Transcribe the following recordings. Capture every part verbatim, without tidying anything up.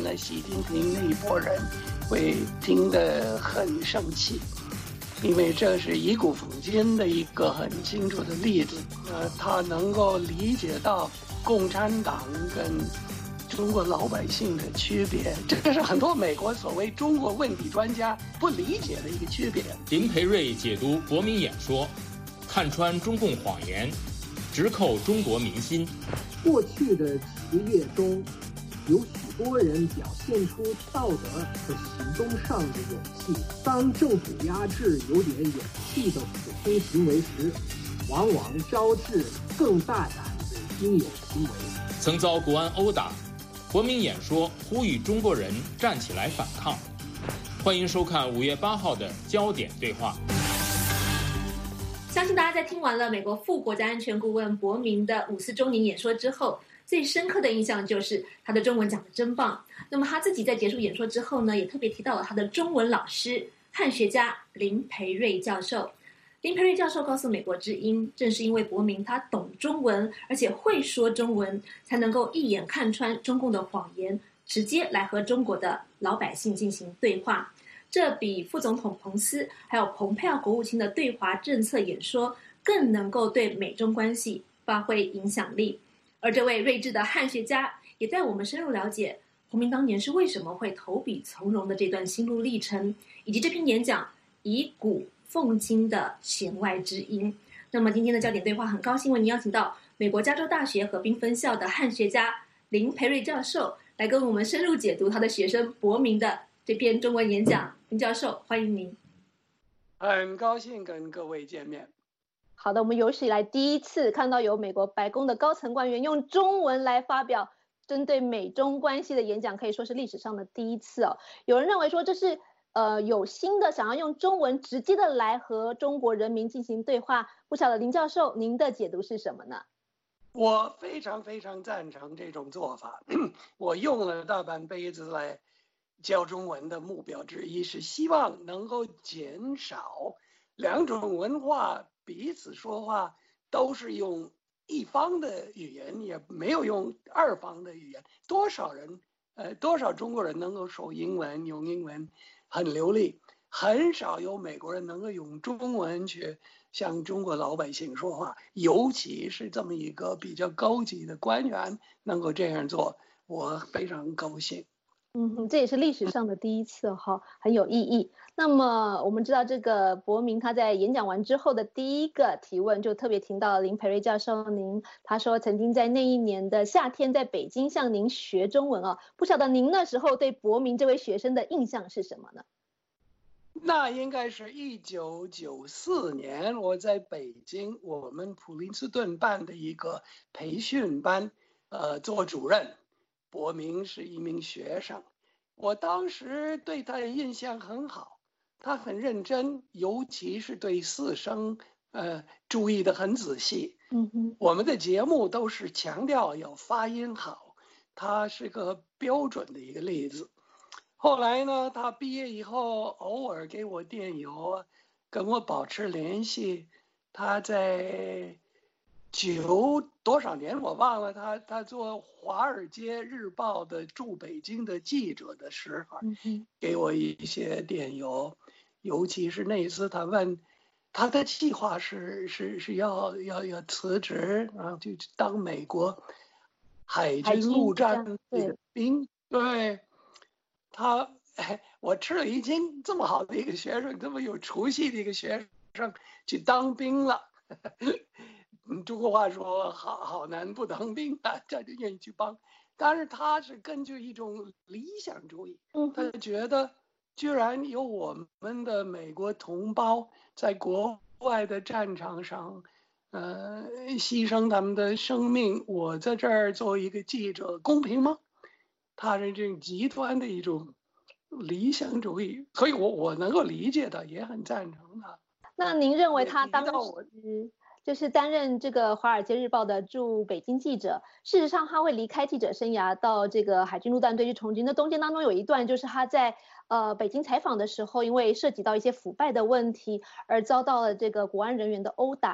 然呢，习近平那一拨人会听得很生气，因为这是以古讽今的一个很清楚的例子。呃，他能够理解到共产党跟中国老百姓的区别，这是很多美国所谓中国问题专家不理解的一个区别。 林培瑞解读国民演说，看穿中共谎言，直扣中国民心。 过去的几个月中，有许多人表现出道德和行动上的勇气。当政府压制有点勇气的普通行为时，往往招致更大胆的英勇行为。 曾遭国安殴打，国民演说呼吁中国人站起来反抗。欢迎收看五月八号的焦点对话。 相信大家在听完了美国副国家安全顾问伯明的五四周年演说之后，最深刻的印象就是他的中文讲得真棒。那么他自己在结束演说之后呢，也特别提到了他的中文老师汉学家林培瑞教授。林培瑞教授告诉美国之音，正是因为伯明他懂中文，而且会说中文，才能够一眼看穿中共的谎言，直接来和中国的老百姓进行对话。这比副总统彭斯还有蓬佩奥国务卿的对华政策演说更能够对美中关系发挥影响力。而这位睿智的汉学家也带我们深入了解伯明当年是为什么会投笔从戎的这段心路历程，以及这篇演讲以古讽今的弦外之音。那么今天的焦点对话，很高兴为您邀请到美国加州大学河滨分校的汉学家林培瑞教授来跟我们深入解读他的学生伯明的这篇中文演讲。林教授，欢迎您。 很高兴跟各位见面。 好的，我们有史以来第一次看到有美国白宫的高层官员用中文来发表针对美中关系的演讲，可以说是历史上的第一次哦。有人认为说这是呃有心的想要用中文直接的来和中国人民进行对话，不晓得林教授您的解读是什么呢？ 我非常非常赞成这种做法。我用了大半辈子来教中文的目标之一是希望能够减少两种文化彼此说话都是用一方的语言，也没有用二方的语言。多少人呃，多少中国人能够说英文，用英文很流利，很少有美国人能够用中文去向中国老百姓说话，尤其是这么一个比较高级的官员能够这样做，我非常高兴。 嗯，这也是历史上的第一次哈，很有意义。那么我们知道这个伯明他在演讲完之后的第一个提问就特别听到林培瑞教授您，他说曾经在那一年的夏天在北京向您学中文啊，不晓得您那时候对伯明这位学生的印象是什么呢？ 那应该是一九九四年，我在北京我们普林斯顿办的一个培训班，呃，做主任。伯明是一名学生，我当时对他的印象很好，他很认真，尤其是对四声呃注意得很仔细。 嗯哼， 我们的节目都是强调要发音好，他是个标准的一个例子。后来呢，他毕业以后偶尔给我电邮，跟我保持联系。他在九多少年我忘了，他他做《华尔街日报》的驻北京的记者的时候，给我一些电邮，尤其是那一次他问他的计划是是是要要要辞职，然后就当美国海军陆战队的兵。对，他哎，我吃了一惊，这么好的一个学生，这么有出息的一个学生去当兵了。中国话说好好男不当兵啊，这就愿意去帮。但是他是根据一种理想主义，他觉得居然有我们的美国同胞在国外的战场上，呃，牺牲他们的生命，我在这儿做一个记者，公平吗？他是这种极端的一种理想主义，所以我我能够理解他，也很赞成他。 那您认为他当时就是担任这个《华尔街日报》的驻北京记者，事实上他会离开记者生涯到这个海军陆战队去从军。那中间当中有一段就是他在呃北京采访的时候，因为涉及到一些腐败的问题而遭到了这个国安人员的殴打，也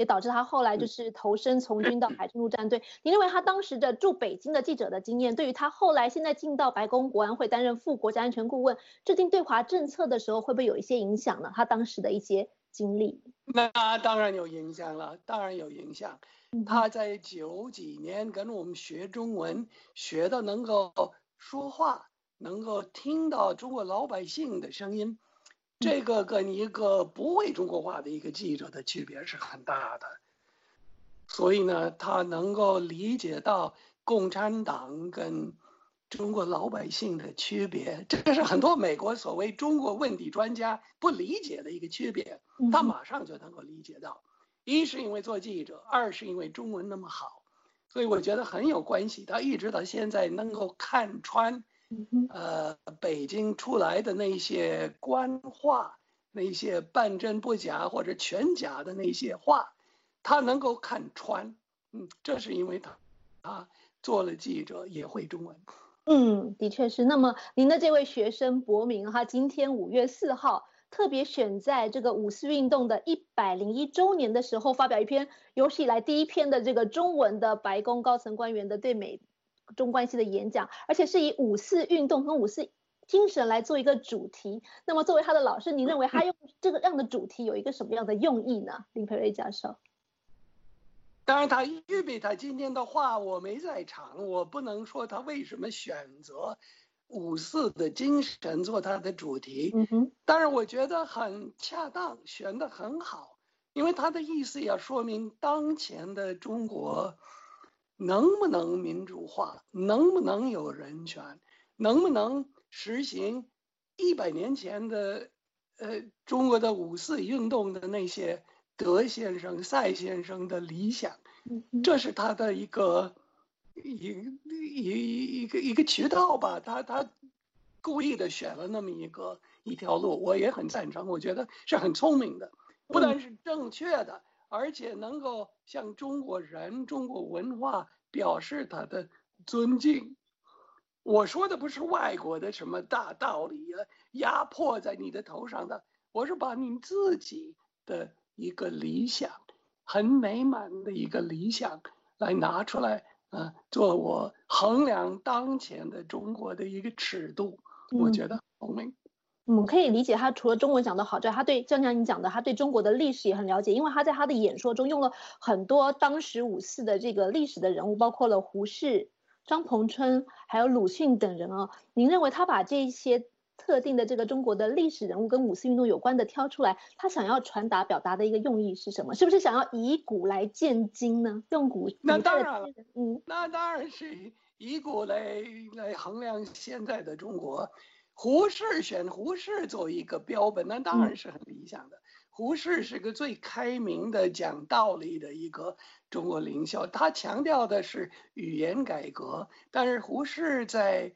也导致他后来就是投身从军到海军陆战队。你认为他当时的驻北京的记者的经验，对于他后来现在进到白宫国安会担任副国家安全顾问，制定对华政策的时候，会不会有一些影响呢？他当时的一些经历？ 那当然有影响了，当然有影响。他在九几年跟我们学中文，学的能够说话，能够听到中国老百姓的声音，这个跟一个不会中国话的一个记者的区别是很大的。所以呢，他能够理解到共产党跟中国老百姓的区别，这是很多美国所谓中国问题专家不理解的一个区别，他马上就能够理解到。一是因为做记者，二是因为中文那么好，所以我觉得很有关系。他一直到现在能够看穿，呃，北京出来的那些官话，那些半真不假或者全假的那些话，他能够看穿。嗯，这是因为他他做了记者，也会中文。 嗯，的确是。那么您的这位学生博明，他今天五月四号。特别选在这个五四运动的一百零一周年的时候，发表一篇有史以来第一篇的这个中文的白宫高层官员的对美中关系的演讲，而且是以五四运动和五四精神来做一个主题。那么作为他的老师，您认为他用这个样的主题有一个什么样的用意呢？林培瑞教授。 当然，他预备他今天的话，我没在场，我不能说他为什么选择五四的精神做他的主题， 嗯， 当然我觉得很恰当，选得很好，因为他的意思要说明当前的中国能不能民主化，能不能有人权，能不能实行一百年前的呃中国的五四运动的那些德先生、赛先生的理想，这是他的一个。一一一个一个渠道吧，他他故意的选了那么一个一条路，我也很赞成，我觉得是很聪明的，不但是正确的，而且能够向中国人、中国文化表示他的尊敬。我说的不是外国的什么大道理啊，压迫在你的头上的，我是把你自己的一个理想，很美满的一个理想来拿出来。呃，做我衡量当前的中国的一个尺度，我觉得聪明。 嗯，可以理解他除了中文讲得好之外，他对就像你讲的，他对中国的历史也很了解，因为他在他的演说中用了很多当时五四的这个历史的人物，包括了胡适、张彭春还有鲁迅等人啊。您认为他把这些特定的这个中国的历史人物跟五四运动有关的挑出来，他想要传达表达的一个用意是什么？是不是想要以古来鉴今呢？用古那当然， 嗯， 那当然是以古来来衡量现在的中国。胡适选胡适作为一个标本，那当然是很理想的。胡适是个最开明的、讲道理的一个中国领袖，他强调的是语言改革，但是胡适在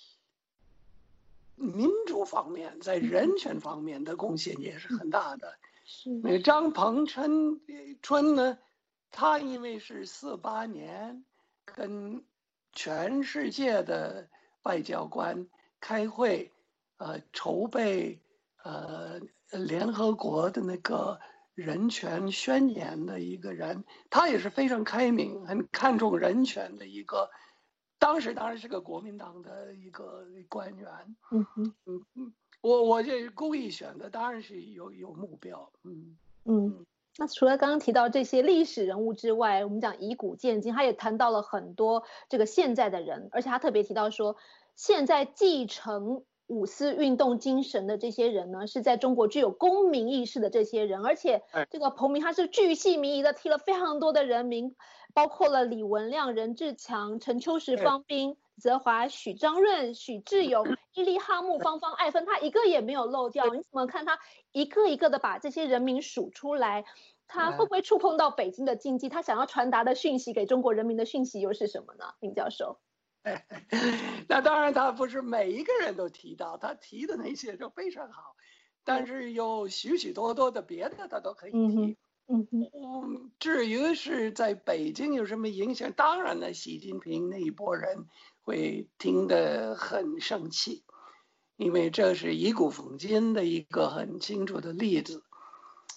民主方面，在人权方面的贡献也是很大的。那个张彭春春呢，他因为是四八年跟全世界的外交官开会，呃，筹备呃联合国的那个人权宣言的一个人，他也是非常开明、很看重人权的一个。当时当然是个国民党的一个官员， 嗯嗯嗯，我我这故意选的，当然是有有目标，嗯嗯。那除了刚刚提到这些历史人物之外，我们讲以古鉴今，他也谈到了很多这个现在的人，而且他特别提到说，现在继承五四运动精神的这些人呢，是在中国具有公民意识的这些人，而且这个彭明他是巨细靡遗的提了非常多的人名，包括了李文亮、任志强、陈秋实、方斌、泽华、许章润、许志友、伊利哈木、芳芳、艾芬，他一个也没有漏掉。你怎么看他一个一个的把这些人名数出来？他会不会触碰到北京的禁忌？他想要传达的讯息给中国人民的讯息又是什么呢？林教授。 那当然，他不是每一个人都提到，他提的那些就非常好，但是有许许多多的别的他都可以提。 嗯嗯嗯，至于是在北京有什么影响，当然了，习近平那一波人会听得很生气，因为这是以古讽今的一个很清楚的例子。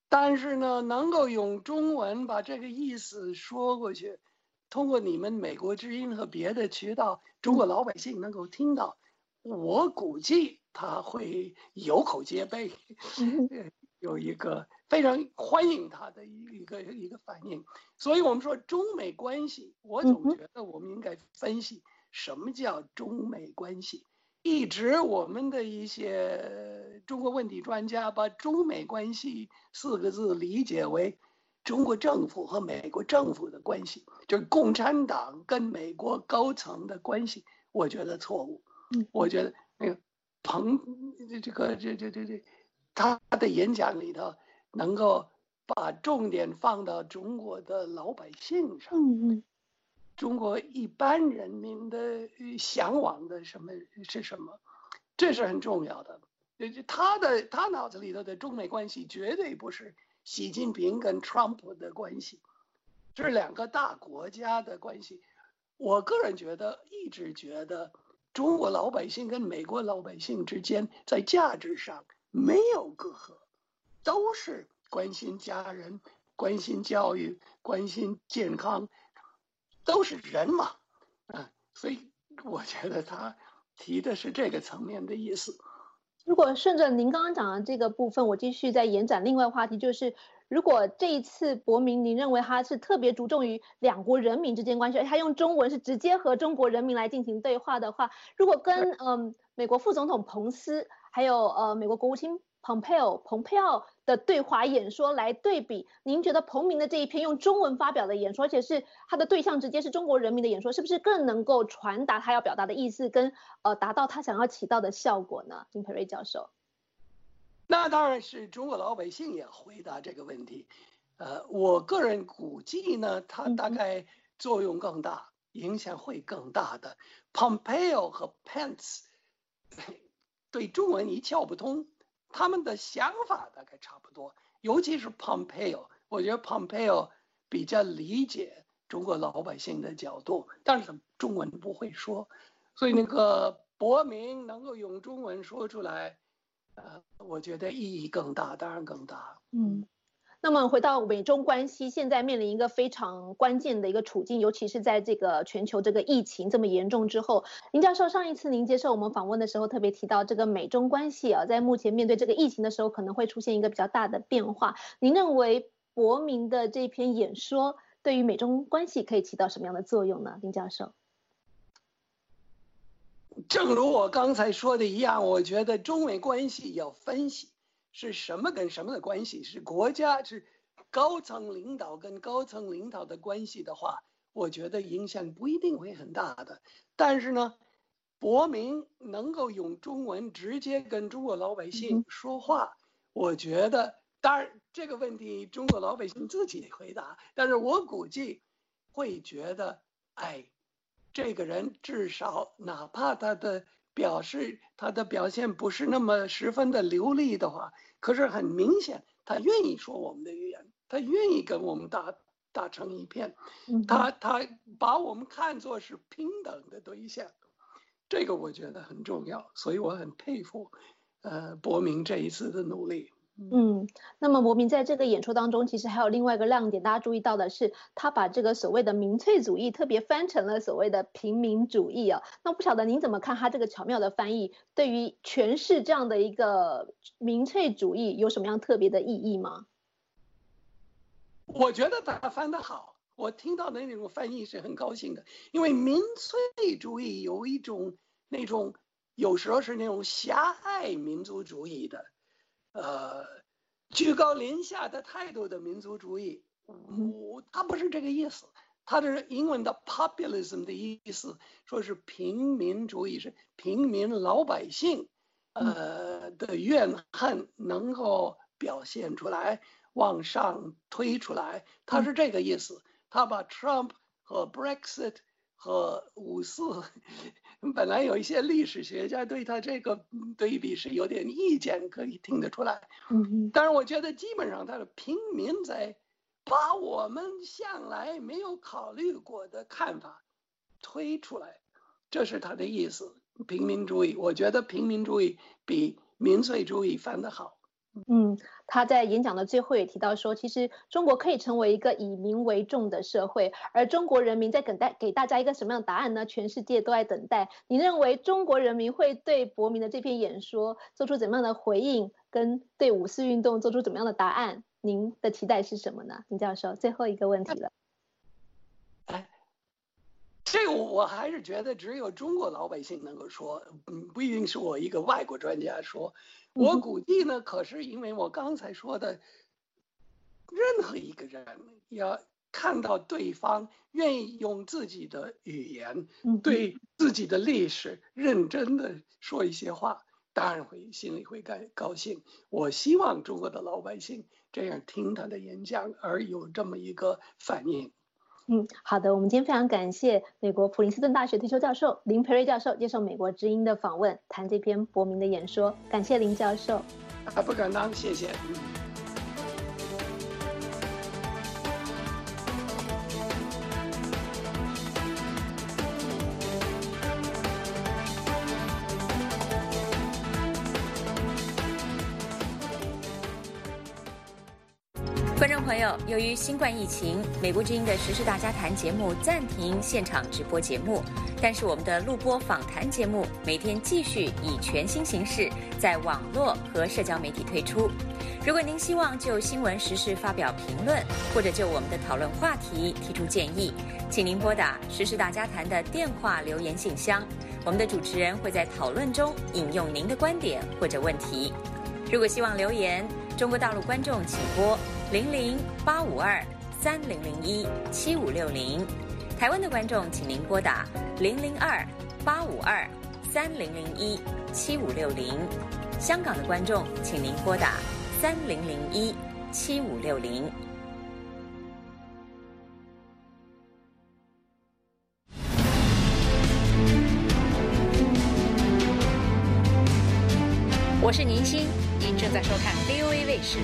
但是呢，能够用中文把这个意思说过去，通过你们美国之音和别的渠道，中国老百姓能够听到，我估计他会有口皆碑，有一个非常欢迎他的一个一个反应。所以我们说中美关系，我总觉得我们应该分析什么叫中美关系。一直我们的一些中国问题专家把中美关系四个字理解为中国政府和美国政府的关系，就是共产党跟美国高层的关系，我觉得错误。我觉得那个彭这个这这这这他的演讲里头能够把重点放到中国的老百姓上。 嗯嗯。 中国一般人民的向往的什么是什么，这是很重要的。他的他脑子里头的中美关系绝对不是习近平跟 Trump 的关系，这是两个大国家的关系。我个人觉得，一直觉得中国老百姓跟美国老百姓之间在价值上没有隔阂，都是关心家人、关心教育、关心健康。都是人嘛，啊，所以我觉得他提的是这个层面的意思。 如果顺着您刚刚讲的这个部分，我继续再延展另外话题，就是如果这一次博明，您认为他是特别注重于两国人民之间关系，而他用中文是直接和中国人民来进行对话的话，如果跟嗯美国副总统彭斯还有呃美国国务卿蓬佩奥蓬佩奥的对华演说来对比，您觉得彭明的这一篇用中文发表的演说，而且是他的对象直接是中国人民的演说，是不是更能够传达他要表达的意思，跟呃达到他想要起到的效果呢？丁培瑞教授。 那当然是中国老百姓也回答这个问题。呃，我个人估计呢，他大概作用更大，嗯、影响会更大的。Pompeo 和 Pence 对中文一窍不通。他们的想法大概差不多，尤其是 Pompeo， 我觉得 Pompeo 比较理解中国老百姓的角度，但是中文不会说，所以那个博明能够用中文说出来，呃，我觉得意义更大，当然更大。 嗯。那么回到美中关系，现在面临一个非常关键的一个处境，尤其是在这个全球这个疫情这么严重之后，林教授上一次您接受我们访问的时候特别提到，这个美中关系啊，在目前面对这个疫情的时候，可能会出现一个比较大的变化。您认为博明的这篇演说对于美中关系可以起到什么样的作用呢？林教授。 正如我刚才说的一样，我觉得中美关系要分析。是什么跟什么的关系？是国家是高层领导跟高层领导的关系的话，我觉得影响不一定会很大的。但是呢，博明能够用中文直接跟中国老百姓说话，我觉得当然这个问题中国老百姓自己回答，但是我估计会觉得，哎，这个人至少哪怕他的表示他的表现不是那么十分的流利的话，可是很明显他愿意说我们的语言，他愿意跟我们打打成一片，他他把我们看作是平等的对象，这个我觉得很重要，所以我很佩服呃博明这一次的努力。 嗯，那么博明在这个演说当中，其实还有另外一个亮点，大家注意到的是，他把这个所谓的民粹主义特别翻成了所谓的平民主义啊。那不晓得您怎么看他这个巧妙的翻译，对于诠释这样的一个民粹主义有什么样特别的意义吗？ 我觉得他翻得好，我听到的那种翻译是很高兴的，因为民粹主义有一种那种有时候是那种狭隘民族主义的。呃，居高临下的态度的民族主义，我他不是这个意思，他的英文的 populism 的意思，说是平民主义，是平民老百姓呃的怨恨能够表现出来，往上推出来，他是这个意思。他把 Trump 和 Brexit 和五四，本来有一些历史学家对他这个对比是有点意见，可以听得出来。 嗯， 但是我觉得基本上他的平民在把我们向来没有考虑过的看法推出来，这是他的意思。平民主义，我觉得平民主义比民粹主义翻得好。 嗯，他在演讲的最后也提到说，其实中国可以成为一个以民为重的社会，而中国人民在等待给大家一个什么样的答案呢？全世界都在等待。你认为中国人民会对伯明的这篇演说做出怎么样的回应，跟对五四运动做出怎么样的答案？您的期待是什么呢，林教授？最后一个问题了。 哎，这个我还是觉得只有中国老百姓能够说，嗯，不一定是我一个外国专家说。我估计呢，可是因为我刚才说的，任何一个人要看到对方愿意用自己的语言对自己的历史认真的说一些话，当然会心里会高兴。我希望中国的老百姓这样听他的演讲而有这么一个反应。 嗯，好的，我们今天非常感谢美国普林斯顿大学退休教授林培瑞教授接受美国之音的访问，谈这篇伯明的演说。感谢林教授。 啊，不敢当，谢谢。嗯观众朋友，由于新冠疫情，美国之音的时事大家谈节目暂停现场直播节目，但是我们的录播访谈节目每天继续以全新形式在网络和社交媒体推出。如果您希望就新闻时事发表评论，或者就我们的讨论话题提出建议，请您拨打时事大家谈的电话留言信箱，我们的主持人会在讨论中引用您的观点或者问题。如果希望留言，中国大陆观众请拨零零八五二三零零一七五六零，台湾的观众请您拨打零零二八五二三零零一七五六零，香港的观众请您拨打三零零一七五六零。我是宁欣，您正在收看 V O A 卫视。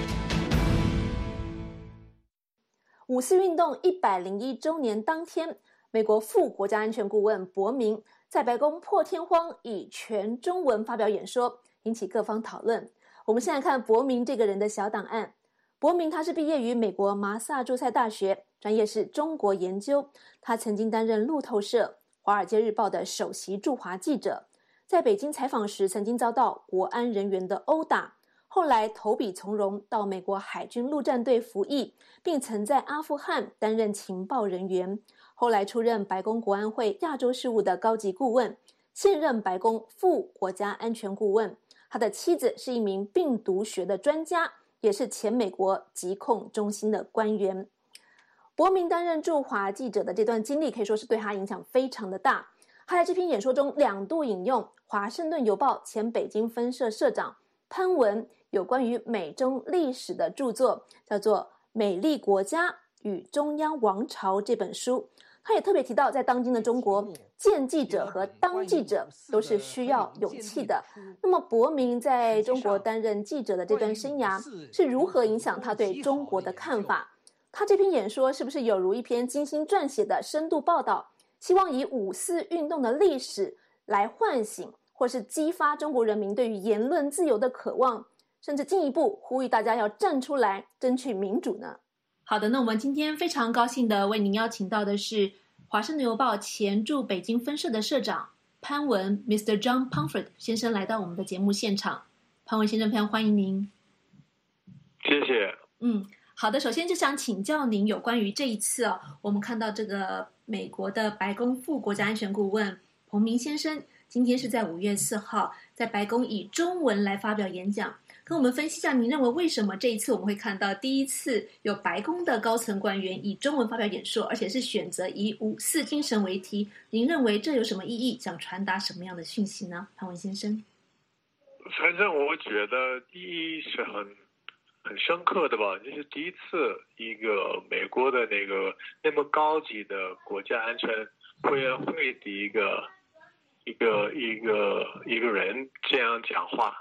五四运动一百零一周年当天，美国副国家安全顾问伯明在白宫破天荒以全中文发表演说，引起各方讨论。我们现在看伯明这个人的小档案。伯明他是毕业于美国麻萨诸塞大学，专业是中国研究。他曾经担任路透社、华尔街日报的首席驻华记者，在北京采访时曾经遭到国安人员的殴打，后来投笔从戎，到美国海军陆战队服役，并曾在阿富汗担任情报人员，后来出任白宫国安会亚洲事务的高级顾问，现任白宫副国家安全顾问。他的妻子是一名病毒学的专家，也是前美国疾控中心的官员。伯明担任驻华记者的这段经历可以说是对他影响非常的大。他在这篇演说中两度引用华盛顿邮报前北京分社社长潘文有关于美中历史的著作，叫做《美丽国家与中央王朝》这本书。他也特别提到，在当今的中国，见记者和当记者都是需要勇气的。那么伯明在中国担任记者的这段生涯是如何影响他对中国的看法？他这篇演说是不是有如一篇精心撰写的深度报道，希望以五四运动的历史来唤醒或是激发中国人民对于言论自由的渴望，甚至进一步呼吁大家要站出来争取民主呢？好的，那我们今天非常高兴的为您邀请到的是华盛顿邮报前驻北京分社的社长潘文 Mister John Pomfret 先生来到我们的节目现场。潘文先生，非常欢迎您。 谢谢。 嗯，好的，首先就想请教您有关于这一次哦，我们看到这个美国的白宫副国家安全顾问彭明先生今天是在五月四号在白宫以中文来发表演讲，跟我们分析一下您认为为什么这一次我们会看到第一次有白宫的高层官员以中文发表演说，而且是选择以五四精神为题，您认为这有什么意义，想传达什么样的讯息呢？潘文先生。 反正我觉得第一是很很深刻的吧，这是第一次一个美国的那个那么高级的国家安全委员会的一个一个一个一个人这样讲话，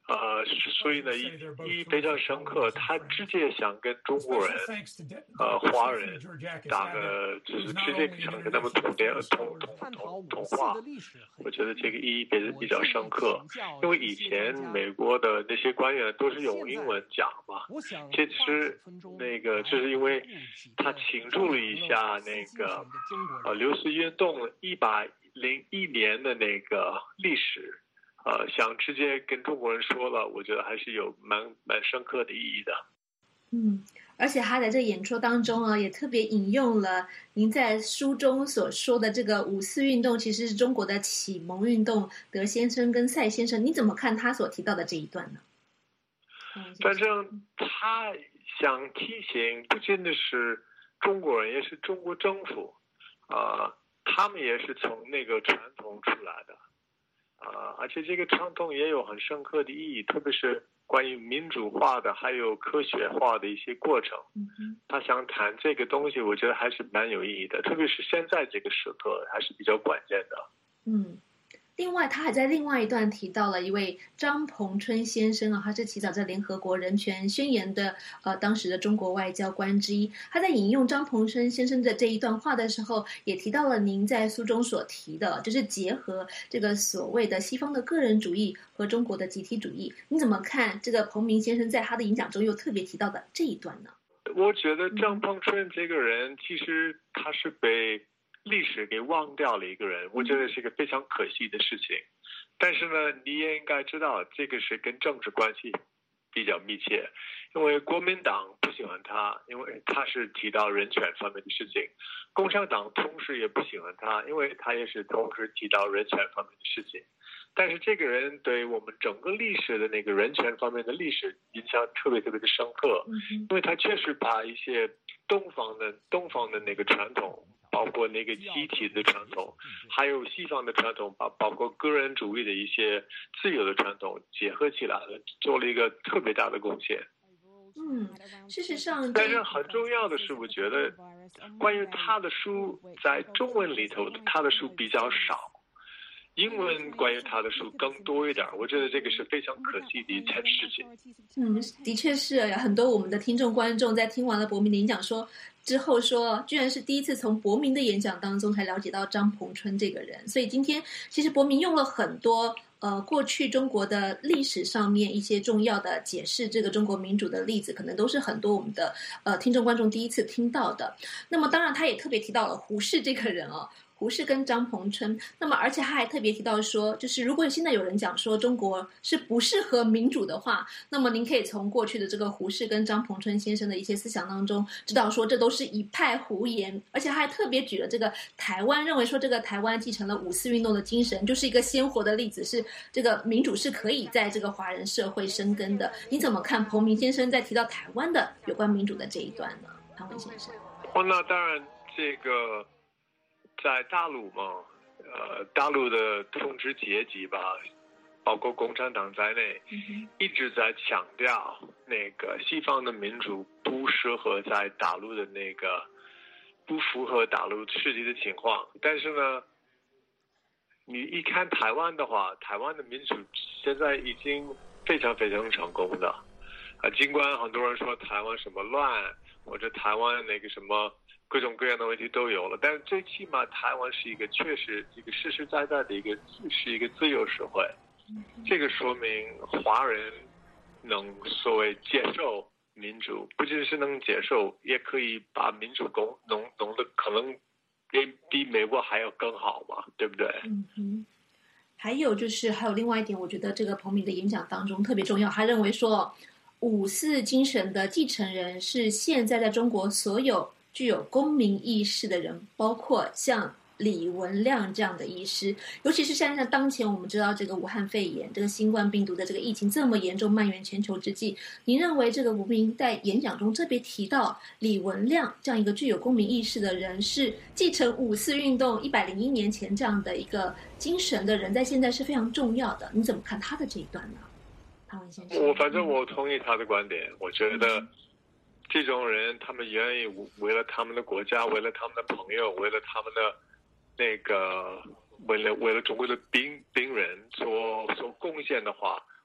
呃，所以呢，意义非常深刻。他直接想跟中国人，呃，华人打个，就是直接想跟他们通电通通通通话。我觉得这个意义比比较深刻，因为以前美国的那些官员都是用英文讲嘛。其实那个就是因为他庆祝了一下那个呃六四运动一百零一年的那个历史。呃，想直接跟中国人说了，我觉得还是有蛮蛮深刻的意义的。 嗯，而且他在这个演说当中啊，也特别引用了您在书中所说的这个五四运动，其实是中国的启蒙运动。德先生跟赛先生，你怎么看他所提到的这一段呢？ 反正他想提醒，不仅仅是中国人，也是中国政府，啊、呃，他们也是从那个传统出来的。啊，而且这个传统也有很深刻的意义，特别是关于民主化的，还有科学化的一些过程。 嗯、 他想谈这个东西，我觉得还是蛮有意义的，特别是现在这个时刻还是比较关键的。 嗯。另外，他还在另外一段提到了一位张彭春先生啊，他是起草这联合国人权宣言的呃当时的中国外交官之一。他在引用张彭春先生的这一段话的时候，也提到了您在书中所提的，就是结合这个所谓的西方的个人主义和中国的集体主义。你怎么看这个彭明先生在他的演讲中又特别提到的这一段呢？ 我觉得张彭春这个人，其实他是被历史给忘掉了一个人，我觉得是一个非常可惜的事情。但是呢，你也应该知道，这个是跟政治关系比较密切，因为国民党不喜欢他，因为他是提到人权方面的事情；共产党同时也不喜欢他，因为他也是同时提到人权方面的事情。但是这个人对我们整个历史的那个人权方面的历史影响特别特别的深刻，因为他确实把一些东方的东方的那个传统，包括那个集体的传统，还有西方的传统，包包括个人主义的一些自由的传统结合起来了，做了一个特别大的贡献。 嗯，事实上， 但是很重要的是，我觉得关于他的书在中文里头，他的书比较少。英文关于他的书更多一点，我觉得这个是非常可惜的一件事情。 嗯，的确是很多我们的听众观众在听完了伯明的演讲说之后说，居然是第一次从伯明的演讲当中才了解到张彭春这个人。所以今天其实伯明用了很多呃过去中国的历史上面一些重要的解释这个中国民主的例子，可能都是很多我们的呃听众观众第一次听到的。那么当然他也特别提到了胡适这个人哦。胡适跟张彭春，那么而且他还特别提到说，就是如果现在有人讲说中国是不适合民主的话，那么您可以从过去的这个胡适跟张彭春先生的一些思想当中知道说这都是一派胡言。而且他还特别举了这个台湾，认为说这个台湾继承了五四运动的精神，就是一个鲜活的例子，是这个民主是可以在这个华人社会生根的。你怎么看彭明先生在提到台湾的有关民主的这一段呢？潘文先生。 哦，那当然这个在大陆嘛，呃，大陆的统治阶级吧，包括共产党在内， 嗯、 一直在强调那个西方的民主不适合在大陆的那个，不符合大陆实际的情况。但是呢，你一看台湾的话，台湾的民主现在已经非常非常成功的，啊，尽管很多人说台湾什么乱，或者台湾那个什么各种各样的问题都有了，但是最起码台湾是一个确实一个实实在在的一个是一个自由社会，这个说明华人能所谓接受民主，不仅是能接受，也可以把民主弄弄弄得可能比比美国还要更好嘛，对不对？ 嗯哼。还有就是还有另外一点，我觉得这个彭明的演讲当中特别重要，他认为说五四精神的继承人是现在在中国所有具有公民意识的人，包括像李文亮这样的医师，尤其是像像当前我们知道这个武汉肺炎这个新冠病毒的这个疫情这么严重蔓延全球之际，您认为这个吴明在演讲中特别提到李文亮这样一个具有公民意识的人，是继承五四运动一百零一年前这样的一个精神的人，在现在是非常重要的。你怎么看他的这一段呢？潘文先生。 我反正我同意他的观点，我觉得、嗯这种人，他们愿意为了他们的国家，为了他们的朋友，为了他们的那个，为了为了中国的病病人做做贡献的话，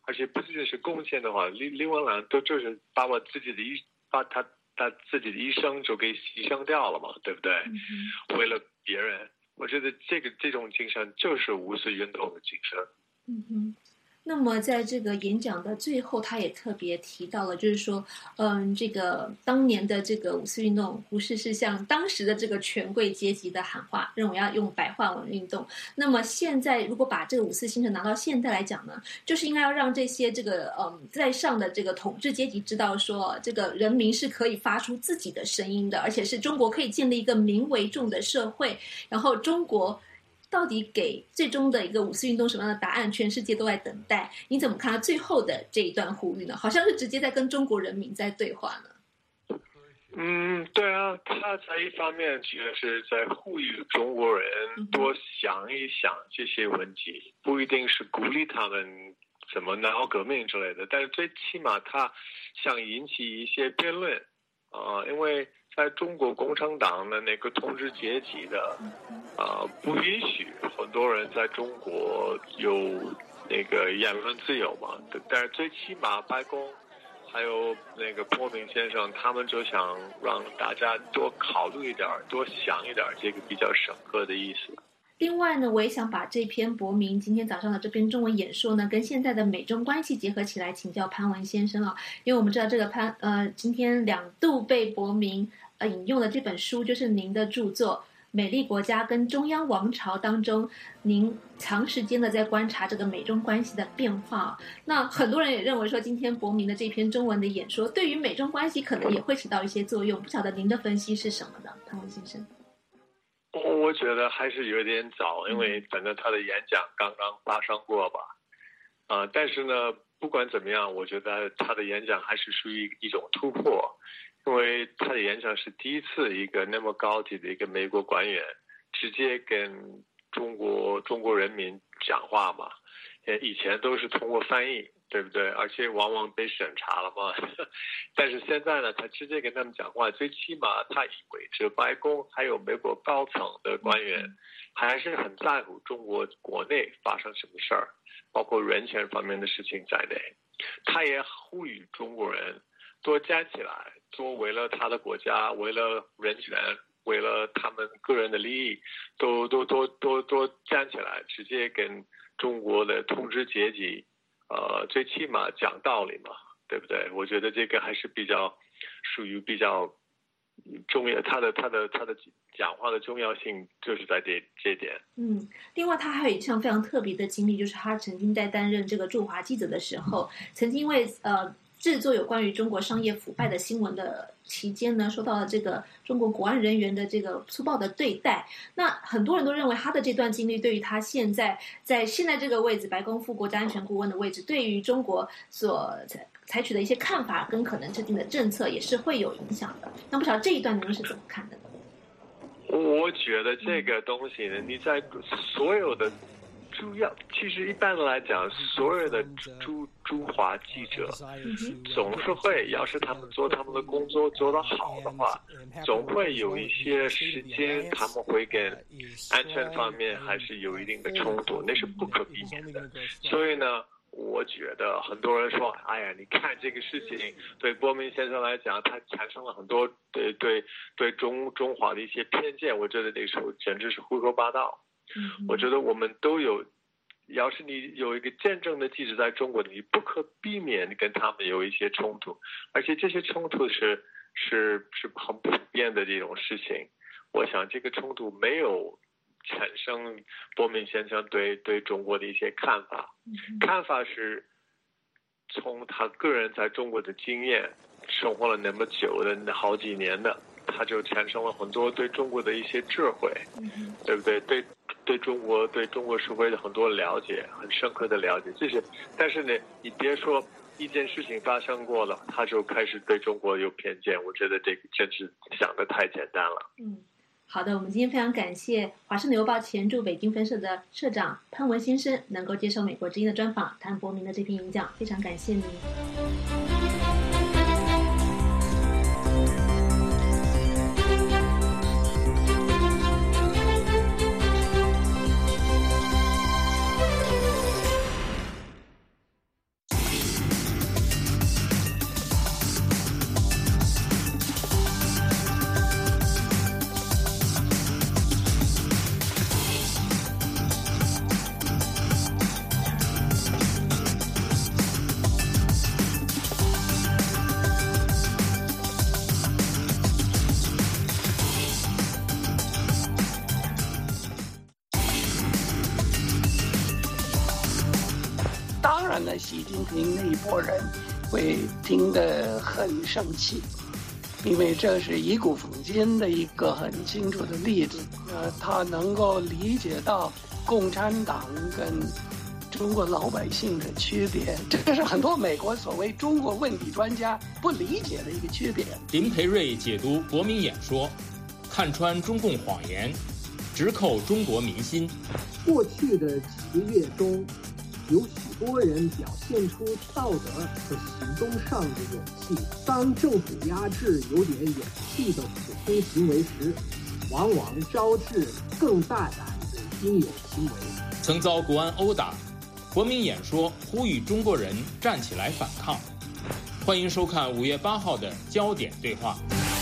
而且不仅仅是贡献的话，另另外呢，都就是把我自己的一把他他自己的一生就给牺牲掉了嘛，对不对？嗯、为了别人，我觉得这个这种精神就是五四运动的精神。 嗯哼。那么在这个演讲的最后，他也特别提到了，就是说，嗯，这个当年的这个五四运动，不是是向当时的这个权贵阶级的喊话，认为要用白话文运动。那么现在如果把这个五四精神拿到现代来讲呢，就是应该要让这些这个嗯在上的这个统治阶级知道说，这个人民是可以发出自己的声音的，而且是中国可以建立一个民为重的社会，然后中国到底给最终的一个五四运动什么样的答案，全世界都在等待。你怎么看他最后的这一段呼吁呢？好像是直接在跟中国人民在对话呢。 嗯，对啊，他在一方面其实是在呼吁中国人多想一想这些问题，不一定是鼓励他们怎么闹革命之类的，但是最起码他想引起一些辩论啊、呃，因为在中国共产党的那个统治阶级的啊、呃，不允许很多人在中国有那个言论自由嘛，但是最起码白宫还有那个伯明先生，他们就想让大家多考虑一点，多想一点这个比较深刻的意思。 另外呢，我也想把这篇伯明今天早上的这篇中文演说呢，跟现在的美中关系结合起来，请教潘文先生啊，因为我们知道这个潘呃，今天两度被伯明呃引用的这本书，就是您的著作《美丽国家跟中央王朝》当中，您长时间的在观察这个美中关系的变化。那很多人也认为说，今天伯明的这篇中文的演说，对于美中关系可能也会起到一些作用。不晓得您的分析是什么呢，潘文先生？ 我觉得还是有点早，因为反正他的演讲刚刚发生过吧，啊、呃，但是呢，不管怎么样，我觉得他的演讲还是属于一种突破，因为他的演讲是第一次一个那么高级的一个美国官员直接跟中国中国人民讲话嘛，以前都是通过翻译，对不对？而且往往被审查了嘛。但是现在呢，他直接跟他们讲话，最起码他以为这白宫还有美国高层的官员还是很在乎中国国内发生什么事儿，包括人权方面的事情在内。他也呼吁中国人多站起来，多为了他的国家，为了人权，为了他们个人的利益，都都都都都站起来，直接跟中国的统治阶级呃，最起码讲道理嘛，对不对？我觉得这个还是比较属于比较重要，他的他的他的讲话的重要性就是在这这点。 嗯，另外他还有一项非常特别的经历，就是他曾经在担任这个驻华记者的时候，曾经因为呃制作有关于中国商业腐败的新闻的期间呢，受到了这个中国国安人员的这个粗暴的对待。那很多人都认为他的这段经历对于他现在在现在这个位置，白宫副国家安全顾问的位置，对于中国所采取的一些看法跟可能制定的政策也是会有影响的。那不晓得这一段您是怎么看的呢？ 我觉得这个东西呢，你在所有的主要，其实一般来讲，所有的驻驻华记者总是会，要是他们做他们的工作做得好的话，总会有一些时间他们会跟安全方面还是有一定的冲突，那是不可避免的。所以呢，我觉得很多人说，哎呀，你看这个事情对伯明先生来讲，他产生了很多对对对中中华的一些偏见，我觉得这个时候简直是胡说八道。我觉得我们都有，要是你有一个真正的记者在中国，你不可避免跟他们有一些冲突，而且这些冲突是是是很普遍的这种事情。我想这个冲突没有产生伯明先生对对中国的一些看法，看法是从他个人在中国的经验，生活了那么久的好几年的，他就产生了很多对中国的一些智慧，对不对？对对中国对中国社会的很多了解，很深刻的了解，这些。但是呢，你别说一件事情发生过了，他就开始对中国有偏见，我觉得这个真是想得太简单了。 嗯。好的，我们今天非常感谢华盛顿邮报前驻北京分社的社长潘文先生能够接受美国之音的专访，谈伯明的这篇演讲，非常感谢您。 然呢，习近平那一波人会听得很生气，因为这是以古讽今的一个很清楚的例子。呃，他能够理解到共产党跟中国老百姓的区别，这是很多美国所谓中国问题专家不理解的一个区别。 林培瑞解读国民演说，看穿中共谎言，直扣中国民心。 过去的几个月中，有许多人表现出道德和行动上的勇气。当政府压制有点勇气的普通行为时，往往招致更大胆的英勇行为。 曾遭国安殴打，国民演说呼吁中国人站起来反抗。欢迎收看五月八号的焦点对话。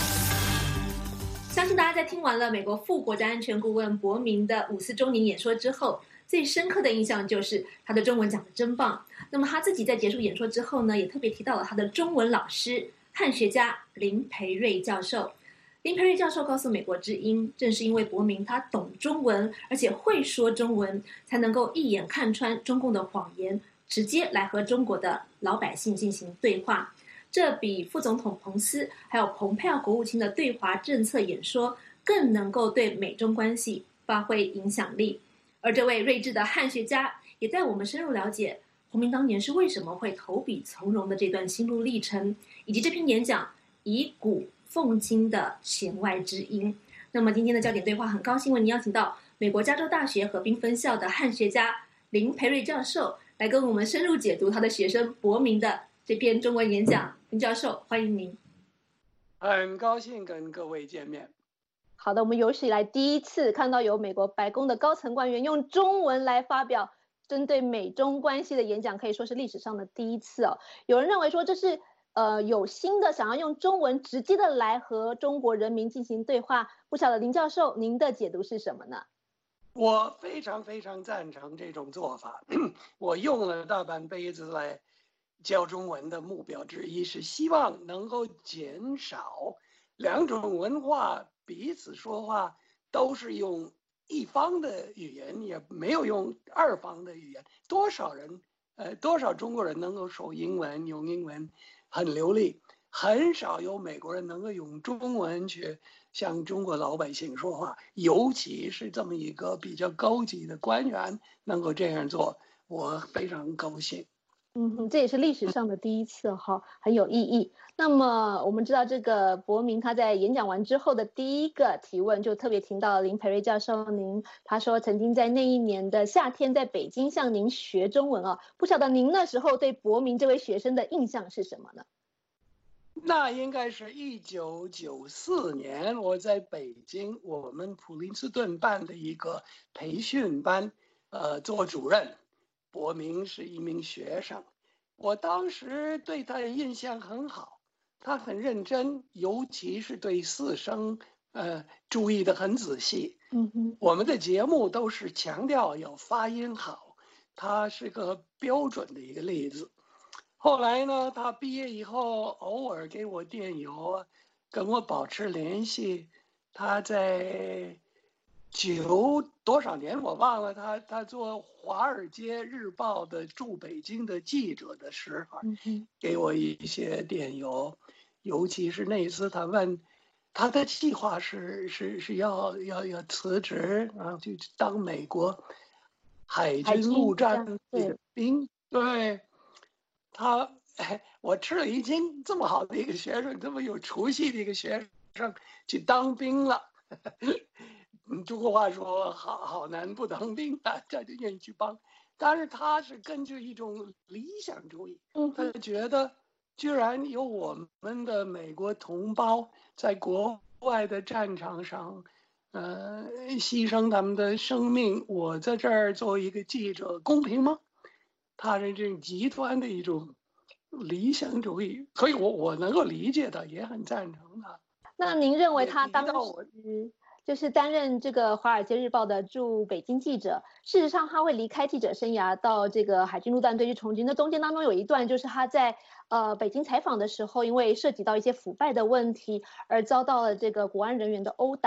相信大家在听完了美国副国家安全顾问伯明的五四周年演说之后，最深刻的印象就是他的中文讲得真棒。那么他自己在结束演说之后呢，也特别提到了他的中文老师汉学家林培瑞教授。林培瑞教授告诉美国之音，正是因为伯明他懂中文，而且会说中文，才能够一眼看穿中共的谎言，直接来和中国的老百姓进行对话。这比副总统彭斯还有蓬佩奥国务卿的对华政策演说更能够对美中关系发挥影响力。而这位睿智的汉学家也带我们深入了解伯明当年是为什么会投笔从戎的这段心路历程，以及这篇演讲以古讽今的弦外之音。那么今天的焦点对话，很高兴为您邀请到美国加州大学河滨分校的汉学家林培瑞教授来跟我们深入解读他的学生伯明的这篇中文演讲。林教授，欢迎您。 很高兴跟各位见面。 好的，我们有史以来第一次看到有美国白宫的高层官员用中文来发表针对美中关系的演讲，可以说是历史上的第一次哦。有人认为说这是呃有心的想要用中文直接的来和中国人民进行对话，不晓得林教授您的解读是什么呢？ 我非常非常赞成这种做法。我用了大半辈子来教中文的目标之一是希望能够减少两种文化彼此说话都是用一方的语言，也没有用二方的语言。多少人呃，多少中国人能够说英文，用英文很流利，很少有美国人能够用中文去向中国老百姓说话，尤其是这么一个比较高级的官员能够这样做，我非常高兴。 嗯，这也是历史上的第一次哈，很有意义。那么我们知道这个伯明他在演讲完之后的第一个提问，就特别听到林培瑞教授您，他说曾经在那一年的夏天在北京向您学中文啊，不晓得您那时候对伯明这位学生的印象是什么呢？ 那应该是一九九四年，我在北京我们普林斯顿办的一个培训班，呃，做主任。伯明是一名学生，我当时对他的印象很好，他很认真，尤其是对四声呃注意得很仔细。 嗯哼， 我们的节目都是强调要发音好，他是个标准的一个例子。后来呢，他毕业以后偶尔给我电邮，跟我保持联系。他在九多少年我忘了，他他做《华尔街日报》的驻北京的记者的时候，给我一些电邮，尤其是那次他问他的计划是是是要要要辞职，然后去当美国海军陆战队的兵。对，他我吃了一惊，这么好的一个学生，这么有出息的一个学生去当兵了。中国话说好好男不当兵啊，他就愿意去帮。但是他是根据一种理想主义，他觉得居然有我们的美国同胞在国外的战场上呃，牺牲他们的生命，我在这儿作为一个记者公平吗？他是这种极端的一种理想主义，所以我我能够理解的，也很赞成他。 那您认为他当时就是担任这个《华尔街日报》的驻北京记者，事实上他会离开记者生涯到这个海军陆战队去从军，那中间当中有一段就是他在呃北京采访的时候，因为涉及到一些腐败的问题而遭到了这个国安人员的殴打。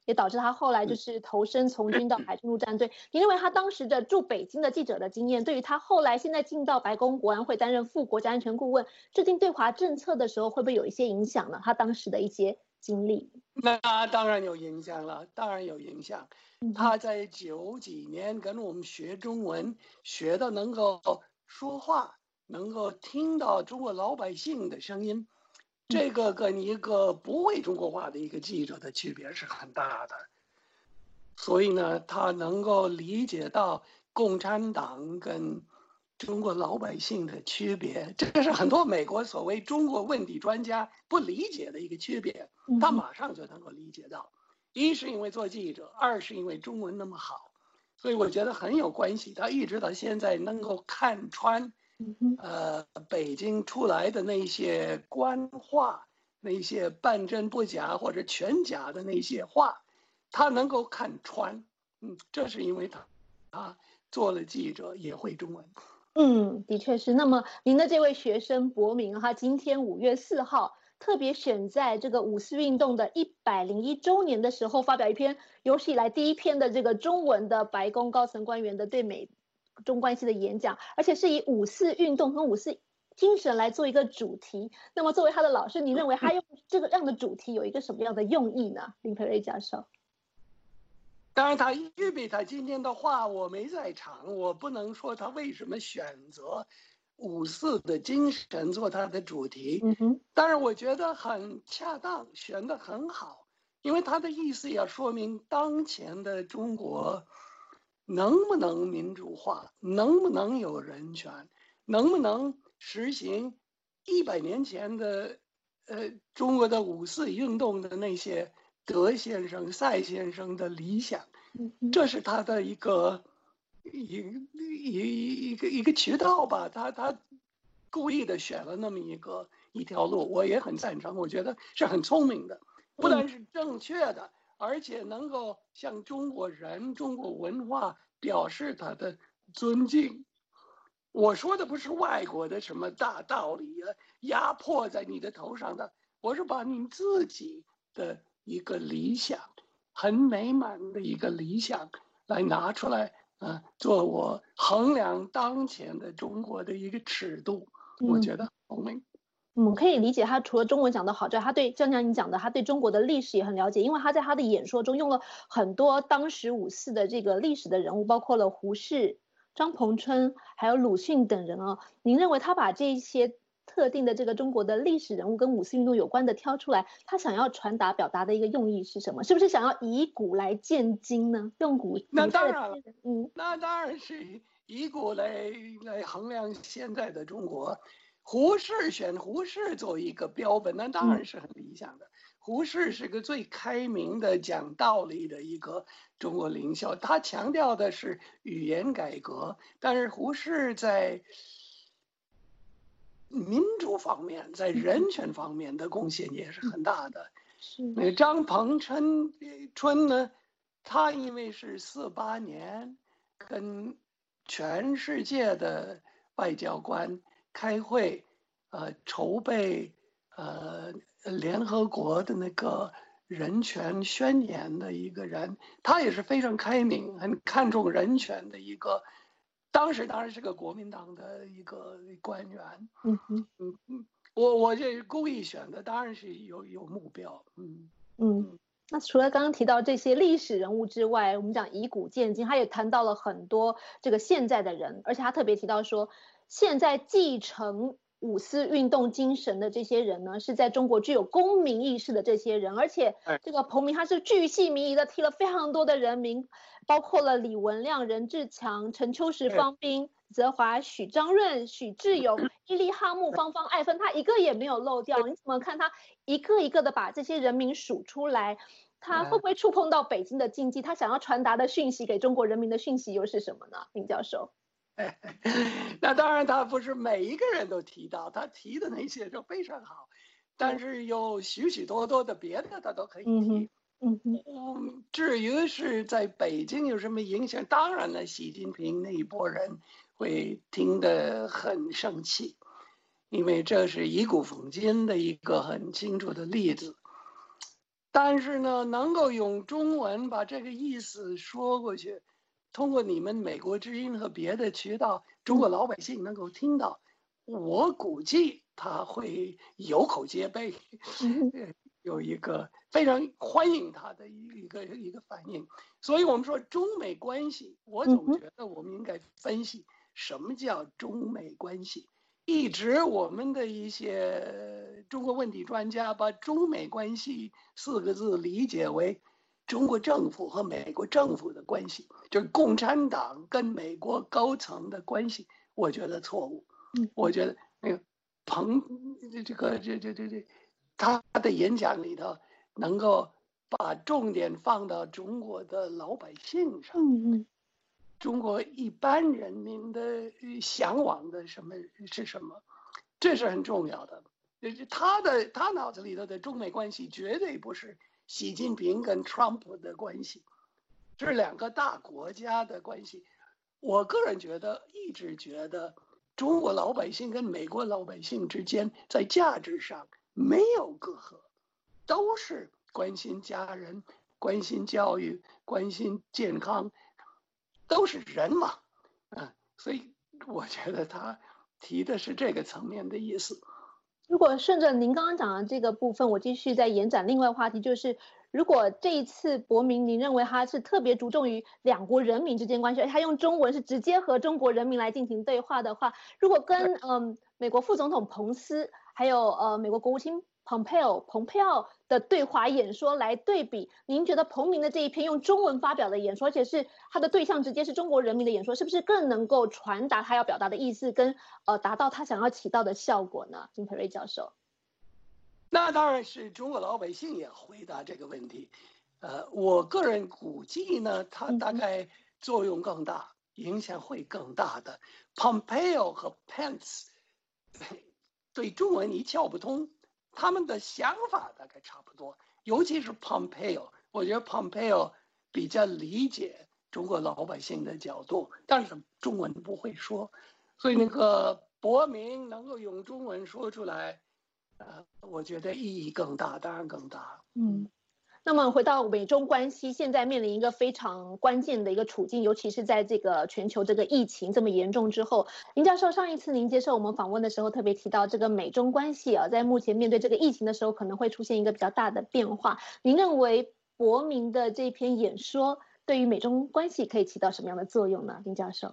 也导致他后来就是投身从军到海军陆战队。你认为他当时的驻北京的记者的经验，对于他后来现在进到白宫国安会担任副国家安全顾问，制定对华政策的时候，会不会有一些影响呢？他当时的一些经历？ 那当然有影响了，当然有影响。他在九几年跟我们学中文，学的能够说话，能够听到中国老百姓的声音，这个跟一个不会中国话的一个记者的区别是很大的。所以呢，他能够理解到共产党跟中国老百姓的区别，这是很多美国所谓中国问题专家不理解的一个区别，他马上就能够理解到。一是因为做记者，二是因为中文那么好，所以我觉得很有关系。他一直到现在能够看穿，呃，北京出来的那些官话，那些半真不假或者全假的那些话，他能够看穿。嗯，这是因为他他做了记者，也会中文。 嗯，的确是。那么您的这位学生博明，他今天五月四号特别选在这个五四运动的一百零一周年的时候，发表一篇有史以来第一篇的这个中文的白宫高层官员的对美中关系的演讲，而且是以五四运动跟五四精神来做一个主题。那么作为他的老师，你认为他用这个样的主题有一个什么样的用意呢？林培瑞教授。 当然，他预备他今天的话，我没在场，我不能说他为什么选择五四的精神做他的主题。 嗯哼， 当然我觉得很恰当，选得很好，因为他的意思要说明当前的中国能不能民主化，能不能有人权，能不能实行一百年前的呃中国的五四运动的那些德先生、赛先生的理想，这是他的一个一一一个一个渠道吧。他他故意的选了那么一个一条路，我也很赞成，我觉得是很聪明的，不但是正确的，而且能够向中国人、中国文化表示他的尊敬。我说的不是外国的什么大道理啊，压迫在你的头上的，我是把你自己的一个理想，很美满的一个理想来拿出来啊、呃，做我衡量当前的中国的一个尺度，我觉得聪明。 我们可以理解他除了中文讲得好之外，他对就像你讲的，他对中国的历史也很了解，因为他在他的演说中用了很多当时五四的这个历史的人物，包括了胡适、张彭春还有鲁迅等人啊。您认为他把这些特定的这个中国的历史人物跟五四运动有关的挑出来，他想要传达表达的一个用意是什么？是不是想要以古来鉴今呢？用古那当然了， 嗯， 那当然是以古来来衡量现在的中国。胡适选胡适作为一个标本，那当然是很理想的。嗯、胡适是个最开明的、讲道理的一个中国领袖，他强调的是语言改革，但是胡适在民主方面、在人权方面的贡献也是很大的。 是那张彭春春呢，他因为是四八年跟全世界的外交官开会，呃，筹备呃联合国的那个人权宣言的一个人，他也是非常开明、很看重人权的一个，当时当然是个国民党的一个官员。 嗯哼， 嗯嗯，我我这故意选的，当然是有有目标。嗯嗯。那除了刚刚提到这些历史人物之外，我们讲以古鉴今，他也谈到了很多这个现在的人，而且他特别提到说，现在继承五四运动精神的这些人呢，是在中国具有公民意识的这些人，而且这个彭明他是巨细靡遗的提了非常多的人名，包括了李文亮、任志强、陈秋实、方斌、泽华、许章润、许志友、伊利哈木、芳芳、艾芬，他一个也没有漏掉。你怎么看他一个一个的把这些人名数出来？他会不会触碰到北京的禁忌？他想要传达的讯息给中国人民的讯息又是什么呢？林教授。 那当然，他不是每一个人都提到，他提的那些就非常好，但是有许许多多的别的他都可以提。 嗯嗯嗯，至于是在北京有什么影响，当然了，习近平那一波人会听得很生气，因为这是以古讽今的一个很清楚的例子。 但是呢，能够用中文把这个意思说过去，通过你们美国之音和别的渠道，中国老百姓能够听到，我估计他会有口皆碑，有一个非常欢迎他的一个一个反应。所以我们说中美关系，我总觉得我们应该分析什么叫中美关系。一直我们的一些中国问题专家把中美关系四个字理解为中国政府和美国政府的关系，就是共产党跟美国高层的关系，我觉得错误。我觉得那个彭这个这这这这他的演讲里头能够把重点放到中国的老百姓上。中国一般人民的向往的什么是什么，这是很重要的。他的他脑子里头的中美关系绝对不是习近平跟 Trump 的关系，这是两个大国家的关系。我个人觉得，一直觉得中国老百姓跟美国老百姓之间在价值上没有隔阂，都是关心家人、关心教育、关心健康。都是人嘛，啊，所以我觉得他提的是这个层面的意思。 如果顺着您刚刚讲的这个部分，我继续再延展另外话题，就是如果这一次博明，您认为他是特别注重于两国人民之间关系，而他用中文是直接和中国人民来进行对话的话，如果跟嗯美国副总统彭斯还有呃美国国务卿蓬佩奥蓬佩奥的对华演说来对比，您觉得彭明的这一篇用中文发表的演说，而且是他的对象直接是中国人民的演说，是不是更能够传达他要表达的意思，跟呃达到他想要起到的效果呢？金培瑞教授， 那当然是中国老百姓也回答这个问题。呃，我个人估计呢，他大概作用更大，影响会更大的。Pompeo 和 Pence 对中文一窍不通。他们的想法大概差不多，尤其是 Pompeo， 我觉得 Pompeo 比较理解中国老百姓的角度，但是中文不会说，所以那个博明能够用中文说出来，呃，我觉得意义更大，当然更大。 嗯。那么回到美中关系，现在面临一个非常关键的一个处境，尤其是在这个全球这个疫情这么严重之后，林教授上一次您接受我们访问的时候特别提到，这个美中关系啊，在目前面对这个疫情的时候，可能会出现一个比较大的变化。您认为博明的这篇演说对于美中关系可以起到什么样的作用呢？林教授，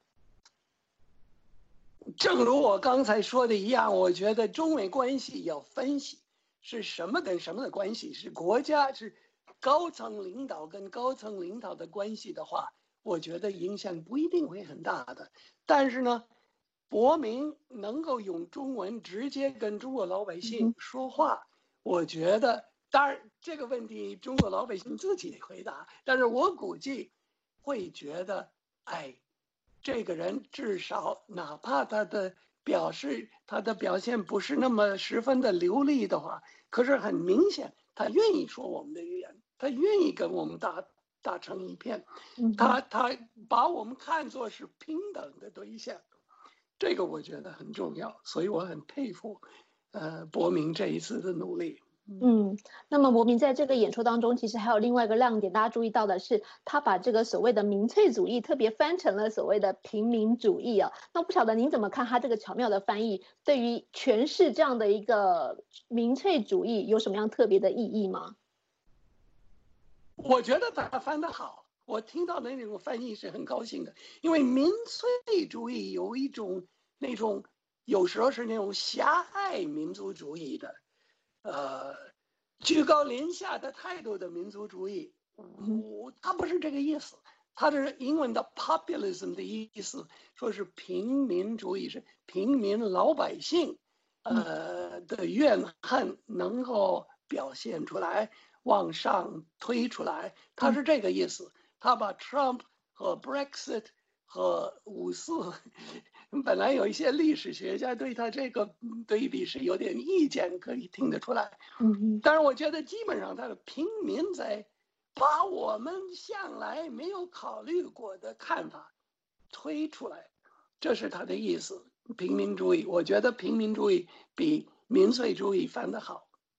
正如我刚才说的一样，我觉得中美关系要分析。是什么跟什么的关系？是国家是高层领导跟高层领导的关系的话，我觉得影响不一定会很大的。但是呢，博明能够用中文直接跟中国老百姓说话，我觉得，当然这个问题中国老百姓自己回答，但是我估计会觉得，哎，这个人至少哪怕他的表示他的表现不是那么十分的流利的话，可是很明显他愿意说我们的语言，他愿意跟我们打打成一片，他他把我们看作是平等的对象，这个我觉得很重要，所以我很佩服呃博明这一次的努力。 嗯，那么博明在这个演说当中，其实还有另外一个亮点，大家注意到的是，他把这个所谓的民粹主义特别翻成了所谓的平民主义啊。那不晓得您怎么看他这个巧妙的翻译，对于诠释这样的一个民粹主义有什么样特别的意义吗？ 我觉得他翻得好，我听到的那种翻译是很高兴的，因为民粹主义有一种那种有时候是那种狭隘民族主义的。呃，居高临下的态度的民族主义，我他不是这个意思，他是英文的 populism 的意思，说是平民主义，是平民老百姓，呃的怨恨能够表现出来，往上推出来，他是这个意思。他把 Trump 和 Brexit 和五四。本来有一些历史学家对他这个对比是有点意见，可以听得出来。 嗯， 但是我觉得基本上他的平民在把我们向来没有考虑过的看法推出来，这是他的意思。平民主义，我觉得平民主义比民粹主义翻得好。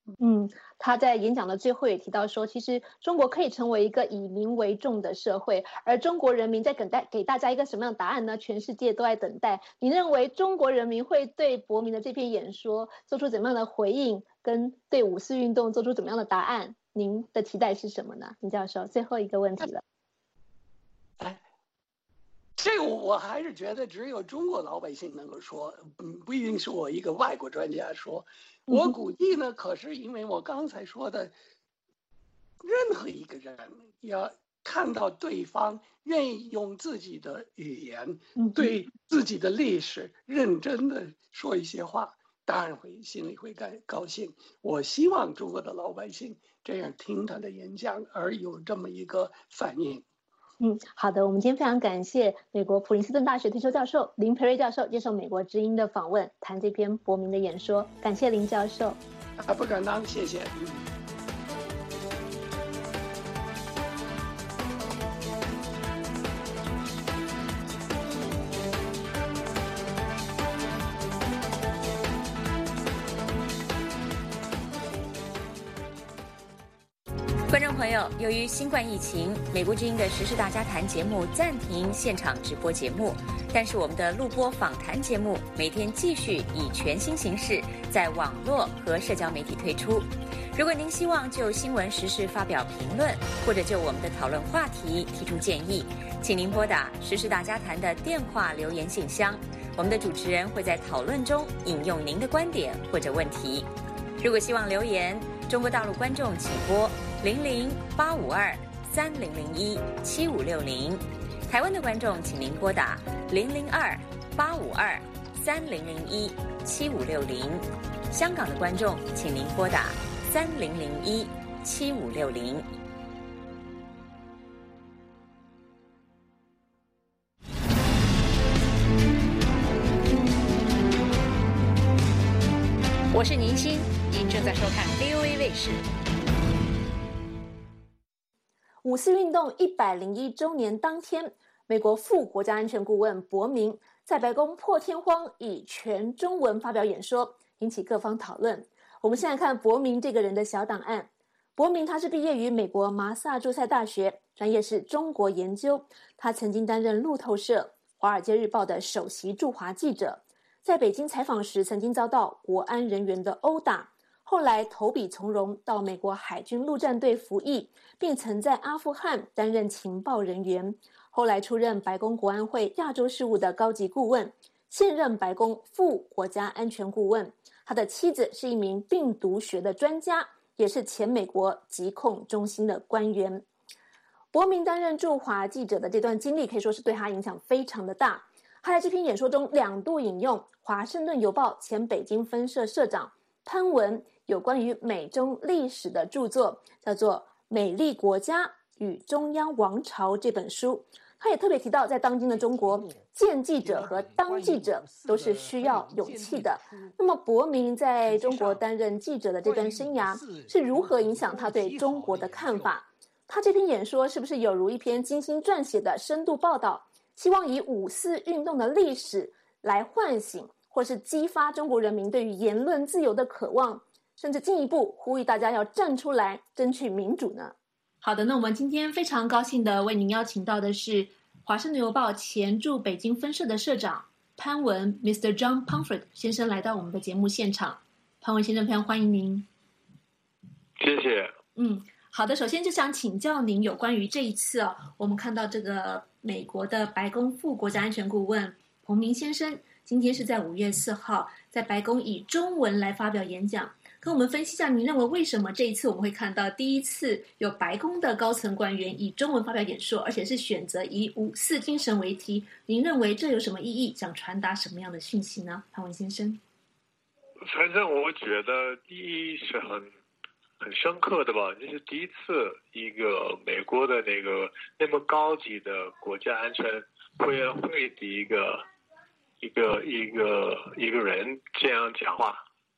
嗯，他在演讲的最后也提到说，其实中国可以成为一个以民为重的社会，而中国人民在等待给大家一个什么样的答案呢？全世界都在等待。你认为中国人民会对伯明的这篇演说做出怎么样的回应，跟对五四运动做出怎么样的答案？您的期待是什么呢？林教授，最后一个问题了。 哎，这个我还是觉得只有中国老百姓能够说，嗯，不一定是我一个外国专家说。我估计呢，可是因为我刚才说的，任何一个人要看到对方愿意用自己的语言，对自己的历史认真的说一些话，当然会心里会高高兴。我希望中国的老百姓这样听他的演讲，而有这么一个反应。 嗯，好的，我们今天非常感谢美国普林斯顿大学退休教授林培瑞教授接受美国之音的访问，谈这篇伯明的演说。感谢林教授。 啊，不敢当，谢谢。嗯观众朋友，由于新冠疫情，美国之音的时事大家谈节目暂停现场直播节目，但是我们的录播访谈节目每天继续以全新形式在网络和社交媒体推出。如果您希望就新闻时事发表评论，或者就我们的讨论话题提出建议，请您拨打时事大家谈的电话留言信箱，我们的主持人会在讨论中引用您的观点或者问题。如果希望留言，中国大陆观众请拨零零八五二三零零一七五六零，台湾的观众请您拨打零零二八五二三零零一七五六零，香港的观众请您拨打三零零一七五六零。 我是宁欣，您正在收看 V O A 卫视。 五四运动一百零一周年当天，美国副国家安全顾问伯明在白宫破天荒以全中文发表演说，引起各方讨论。我们现在看伯明这个人的小档案。伯明他是毕业于美国麻萨诸塞大学，专业是中国研究。他曾经担任路透社、华尔街日报的首席驻华记者，在北京采访时曾经遭到国安人员的殴打，后来投笔从戎，到美国海军陆战队服役，并曾在阿富汗担任情报人员，后来出任白宫国安会亚洲事务的高级顾问，现任白宫副国家安全顾问。他的妻子是一名病毒学的专家，也是前美国疾控中心的官员。伯明担任驻华记者的这段经历可以说是对他影响非常的大。他在这篇演说中两度引用《华盛顿邮报》前北京分社社长潘文有关于美中历史的著作，叫做《美丽国家与中央王朝》这本书。他也特别提到，在当今的中国，见记者和当记者都是需要勇气的。那么伯明在中国担任记者的这段生涯是如何影响他对中国的看法？他这篇演说是不是有如一篇精心撰写的深度报道，希望以五四运动的历史来唤醒或是激发中国人民对于言论自由的渴望，甚至进一步呼吁大家要站出来争取民主呢？好的，那我们今天非常高兴的为您邀请到的是华盛顿邮报前驻北京分社的社长潘文 Mister John Pomfret 先生来到我们的节目现场。潘文先生，非常欢迎您。 谢谢。 嗯，好的，首先就想请教您有关于这一次哦，我们看到这个美国的白宫副国家安全顾问彭明先生今天是在五月四号在白宫以中文来发表演讲，跟我们分析一下您认为为什么这一次我们会看到第一次有白宫的高层官员以中文发表演说，而且是选择以五四精神为题，您认为这有什么意义，想传达什么样的讯息呢？潘文先生。 反正我觉得第一是很很深刻的吧，这是第一次一个美国的那个那么高级的国家安全委员会的一个一个一个一个人这样讲话，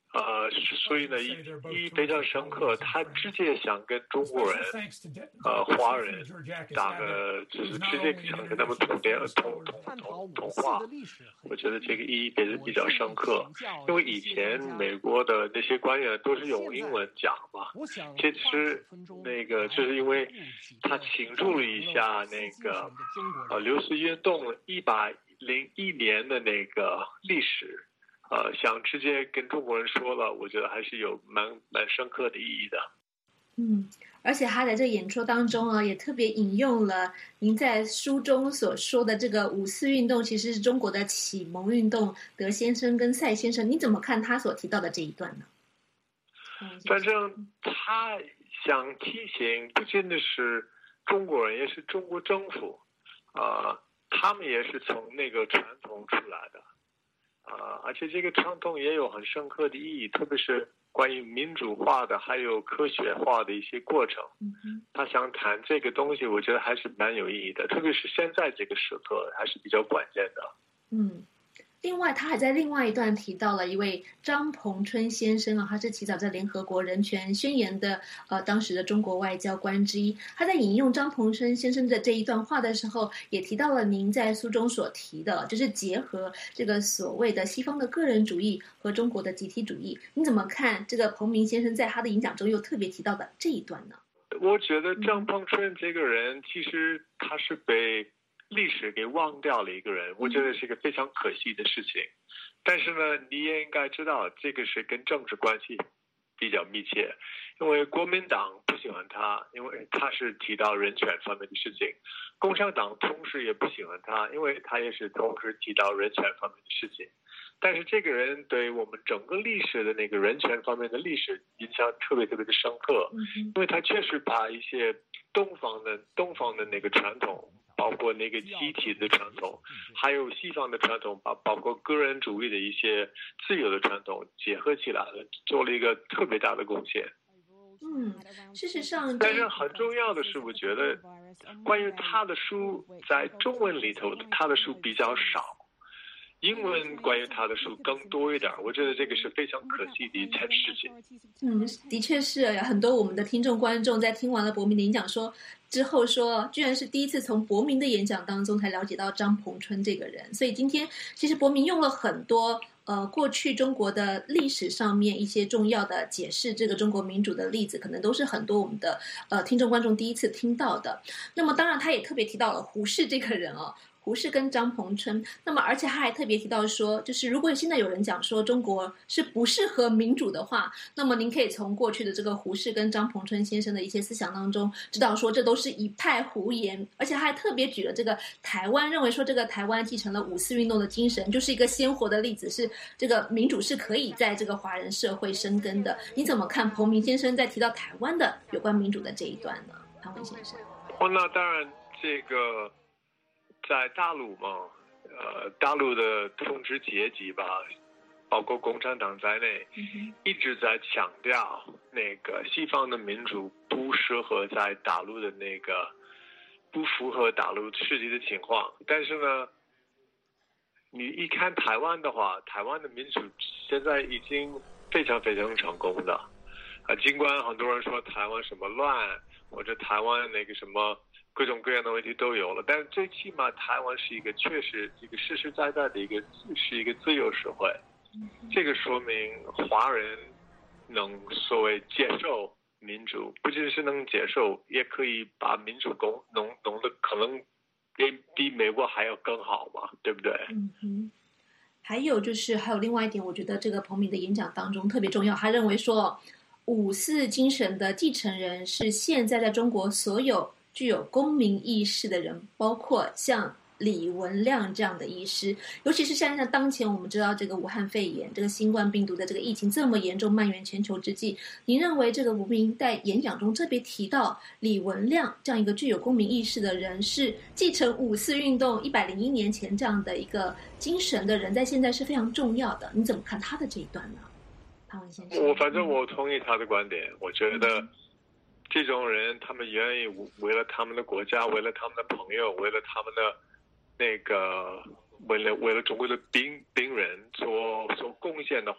呃，所以呢，一一非常深刻，他直接想跟中国人，呃，华人打个，就是直接想跟他们通电通通通通话。我觉得这个意义比比较深刻，因为以前美国的那些官员都是用英文讲嘛，这次那个就是因为他庆祝了一下那个呃六四运动一百零一年的那个历史。呃，想直接跟中国人说了，我觉得还是有蛮蛮深刻的意义的。 嗯，而且他在这个演说当中啊，也特别引用了您在书中所说的这个五四运动，其实是中国的启蒙运动。德先生跟赛先生，你怎么看他所提到的这一段呢？ 反正他想提醒，不仅仅是中国人，也是中国政府，啊、呃，他们也是从那个传统出来的。啊、呃，而且这个传统也有很深刻的意义，特别是关于民主化的，还有科学化的一些过程。嗯、他想谈这个东西，我觉得还是蛮有意义的，特别是现在这个时刻还是比较关键的。 嗯。另外，他还在另外一段提到了一位张彭春先生啊，他是起草在联合国人权宣言的呃当时的中国外交官之一。他在引用张彭春先生的这一段话的时候，也提到了您在书中所提的，就是结合这个所谓的西方的个人主义和中国的集体主义。你怎么看这个彭明先生在他的演讲中又特别提到的这一段呢？ 我觉得张彭春这个人，其实他是被历史给忘掉了一个人，我觉得是一个非常可惜的事情。但是呢，你也应该知道，这个是跟政治关系比较密切，因为国民党不喜欢他，因为他是提到人权方面的事情；共产党同时也不喜欢他，因为他也是同时提到人权方面的事情。但是这个人对我们整个历史的那个人权方面的历史影响特别特别的深刻，因为他确实把一些东方的东方的那个传统，包括那个集体的传统，还有西方的传统，包包括个人主义的一些自由的传统结合起来了，做了一个特别大的贡献。 嗯，事实上， 但是很重要的是，我觉得关于他的书在中文里头，他的书比较少。英文关于他的书更多一点，我觉得这个是非常可惜的一件事情。 嗯，的确是，很多我们的听众观众在听完了伯明的演讲说之后说，居然是第一次从伯明的演讲当中才了解到张彭春这个人。所以今天其实伯明用了很多呃过去中国的历史上面一些重要的解释这个中国民主的例子，可能都是很多我们的呃听众观众第一次听到的。那么当然他也特别提到了胡适这个人哦。胡适跟张彭春，那么而且他还特别提到说，就是如果现在有人讲说中国是不适合民主的话，那么您可以从过去的这个胡适跟张彭春先生的一些思想当中知道说这都是一派胡言。而且他还特别举了这个台湾，认为说这个台湾继承了五四运动的精神，就是一个鲜活的例子，是这个民主是可以在这个华人社会生根的。你怎么看彭明先生在提到台湾的有关民主的这一段呢？潘文先生。 哦，那当然这个在大陆嘛，呃，大陆的统治阶级吧，包括共产党在内，嗯、一直在强调那个西方的民主不适合在大陆的那个，不符合大陆实际的情况。但是呢，你一看台湾的话，台湾的民主现在已经非常非常成功的，啊，尽管很多人说台湾什么乱，或者台湾那个什么。各种各样的问题都有了，但是最起码台湾是一个确实一个实实在在的一个是一个自由社会，这个说明华人能所谓接受民主，不仅是能接受，也可以把民主弄弄弄得可能比比美国还要更好嘛，对不对？ 嗯哼。还有就是还有另外一点，我觉得这个彭明的演讲当中特别重要，他认为说五四精神的继承人是现在在中国所有具有公民意识的人，包括像李文亮这样的医师，尤其是现在当前我们知道这个武汉肺炎这个新冠病毒的这个疫情这么严重蔓延全球之际，您认为这个吴明在演讲中特别提到李文亮这样一个具有公民意识的人，是继承五四运动一百零一年前这样的一个精神的人，在现在是非常重要的。你怎么看他的这一段呢？潘文先生。 我反正我同意他的观点，我觉得、嗯这种人，他们愿意为了他们的国家，为了他们的朋友，为了他们的那个，为了为了中国的兵兵人做做贡献的话，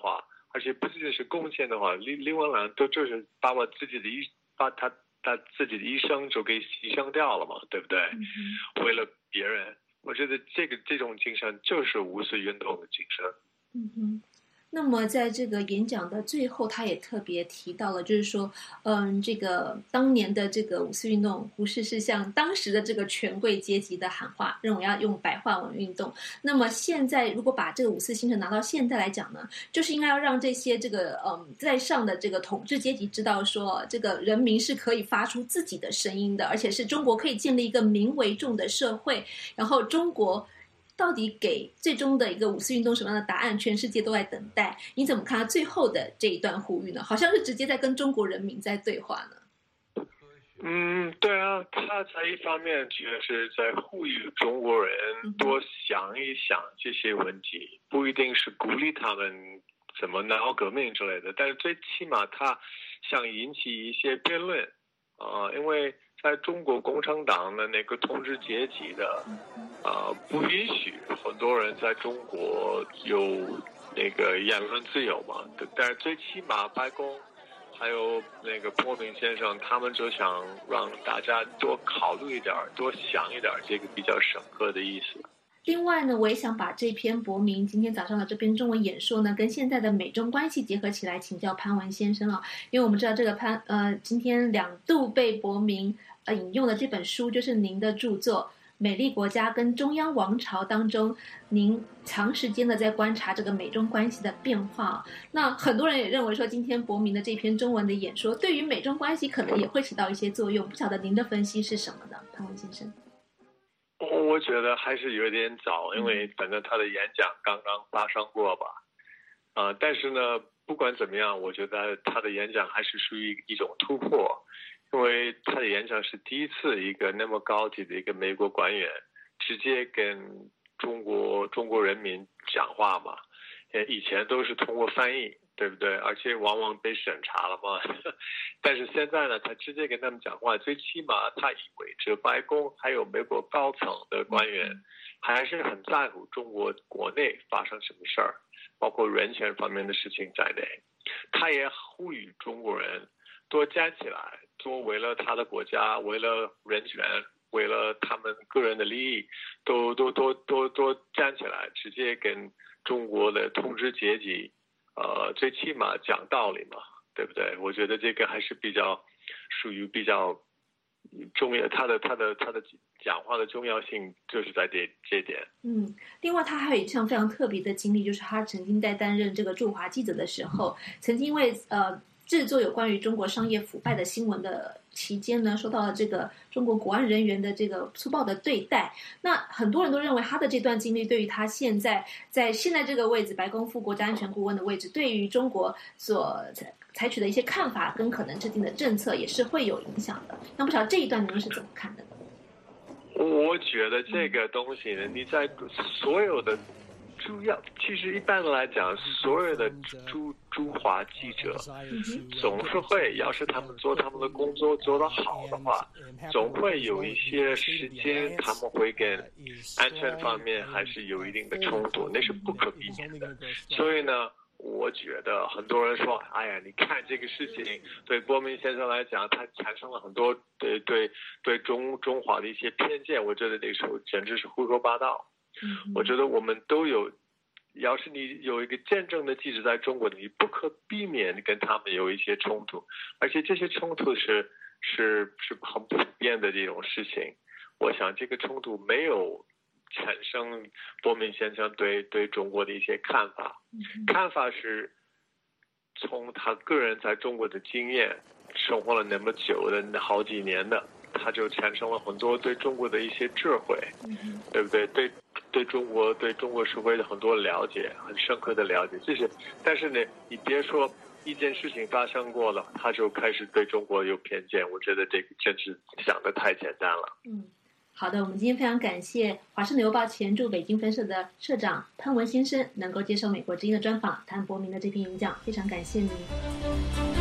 而且不仅仅是贡献的话，另另外呢，都就是把我自己的一把他他自己的一生就给牺牲掉了嘛，对不对？嗯、为了别人，我觉得这个这种精神就是五四运动的精神。 嗯哼。那么在这个演讲的最后，他也特别提到了，就是说，嗯，这个当年的这个五四运动，胡适是向当时的这个权贵阶级的喊话，认为要用白话文运动。那么现在如果把这个五四新城拿到现在来讲呢，就是应该要让这些这个嗯在上的这个统治阶级知道说，这个人民是可以发出自己的声音的，而且是中国可以建立一个民为重的社会，然后中国到底给最终的一个五四运动什么样的答案，全世界都在等待。你怎么看他最后的这一段呼吁呢？好像是直接在跟中国人民在对话呢。 嗯，对啊，他在一方面就是在呼吁中国人多想一想这些问题，不一定是鼓励他们怎么闹革命之类的，但是最起码他想引起一些辩论啊、呃，因为在中国共产党的那个统治阶级的啊、呃，不允许很多人在中国有那个言论自由嘛，但是最起码白宫还有那个伯明先生，他们就想让大家多考虑一点，多想一点，这个比较深刻的意思。 另外呢，我也想把这篇伯明今天早上的这篇中文演说呢，跟现在的美中关系结合起来，请教潘文先生啊，因为我们知道这个潘呃，今天两度被伯明呃引用的这本书，就是您的著作《美丽国家跟中央王朝》当中，您长时间的在观察这个美中关系的变化。那很多人也认为说，今天伯明的这篇中文的演说，对于美中关系可能也会起到一些作用。不晓得您的分析是什么呢，潘文先生？ 我觉得还是有点早，因为反正他的演讲刚刚发生过吧，啊、呃，但是呢，不管怎么样，我觉得他的演讲还是属于一种突破，因为他的演讲是第一次一个那么高级的一个美国官员直接跟中国中国人民讲话嘛，以前都是通过翻译，对不对？而且往往被审查了嘛。但是现在呢，他直接跟他们讲话，最起码他意味着白宫还有美国高层的官员还是很在乎中国国内发生什么事儿，包括人权方面的事情在内。他也呼吁中国人多站起来，多为了他的国家，为了人权，为了他们个人的利益，都都都都都站起来，直接跟中国的统治阶级呃，最起码讲道理嘛，对不对？我觉得这个还是比较属于比较重要，他的他的他的讲话的重要性就是在这这点。 嗯，另外他还有一项非常特别的经历，就是他曾经在担任这个驻华记者的时候，曾经因为呃制作有关于中国商业腐败的新闻的期间呢，受到了这个中国国安人员的这个粗暴的对待。那很多人都认为他的这段经历对于他现在在现在这个位置，白宫副国家安全顾问的位置，对于中国所采取的一些看法跟可能制定的政策也是会有影响的。那不晓得这一段您是怎么看的呢？ 我觉得这个东西呢，你在所有的主要，其实一般来讲，所有的驻驻华记者总是会，要是他们做他们的工作做得好的话，总会有一些时间他们会跟安全方面还是有一定的冲突，那是不可避免的。所以呢，我觉得很多人说，哎呀，你看这个事情对伯明先生来讲，他产生了很多对对对中中华的一些偏见，我觉得那时候简直是胡说八道。我觉得我们都有，要是你有一个真正的记者在中国，你不可避免跟他们有一些冲突，而且这些冲突是是是很普遍的这种事情。我想这个冲突没有产生伯明先生对对中国的一些看法，看法是从他个人在中国的经验，生活了那么久的好几年的，他就产生了很多对中国的一些智慧，对不对？对对中国对中国社会的很多了解，很深刻的了解。这是，但是呢，你别说一件事情发生过了，他就开始对中国有偏见。我觉得这个真是想得太简单了。 嗯，好的，我们今天非常感谢华盛顿邮报前驻北京分社的社长潘文先生能够接受美国之音的专访，谈伯明的这篇演讲，非常感谢您。